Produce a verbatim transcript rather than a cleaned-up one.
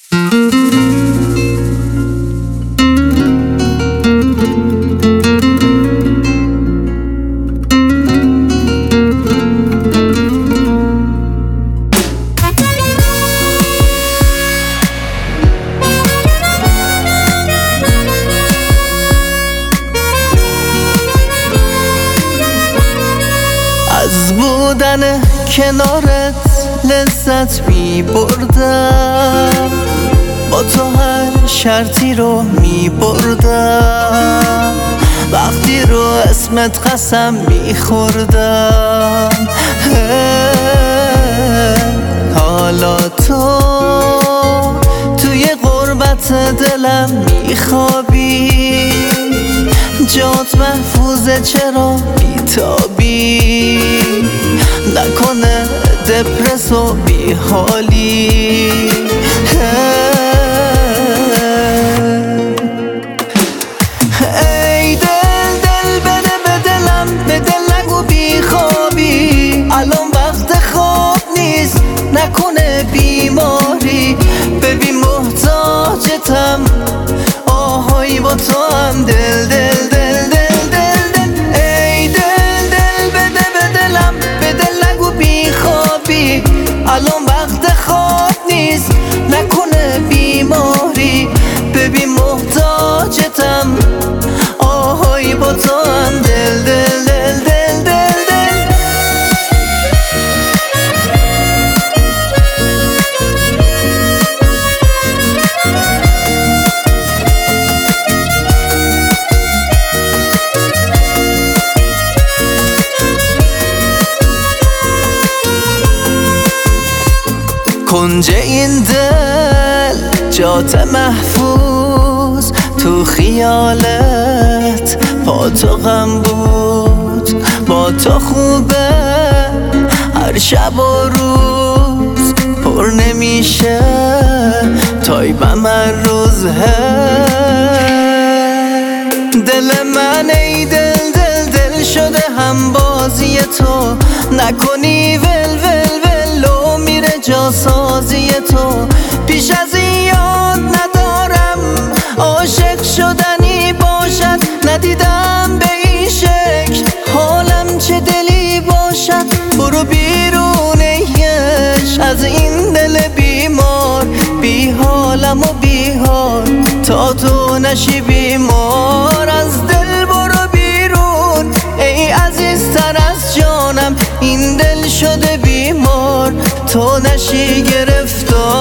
از بودن کنارت لذت می بردم، با تو هر شرطی رو می بردم، وقتی رو اسمت قسم می خوردم. حالا تو توی غربت دلم می خوابی، جات محفوظه چرا بیتابی، نکنه دپرس و بیحالی. ای دل دل بده به دلم، به دل نگو بیخوابی، الان وقت خواب نیست، نکنه بیماری، ببین محتاجتم، آهای با تو هم دل دل دل دل دل دل. ای دل دل بده به دلم، به دل نگو بیخوابی، الان وقت خواب نیست، نکنه بیماری، ببین محتاجتم، آهای با تو هم دل دل دل دل دل دل. کنج این دل جات محفوظ، تو خیالت با تو غم بود، با تو خوبه هر شب و روز، پر نمیشه تایبم هر روز. دل من ای دل دل دل شده هم بازی تو، نکنی ول ول ولو میره جاسازی تو، پیش از این یاد ندارم عاشق شدنی باشد، ندیدم به این شکل حالم چه دلی باشد. برو بیرون ایش از این دل بیمار، بی حالم و بی حال، تا تو نشی بیمار. از دل برو بیرون ای عزیزتر از جانم، این دل شده بیمار، تو نشی گرفتار.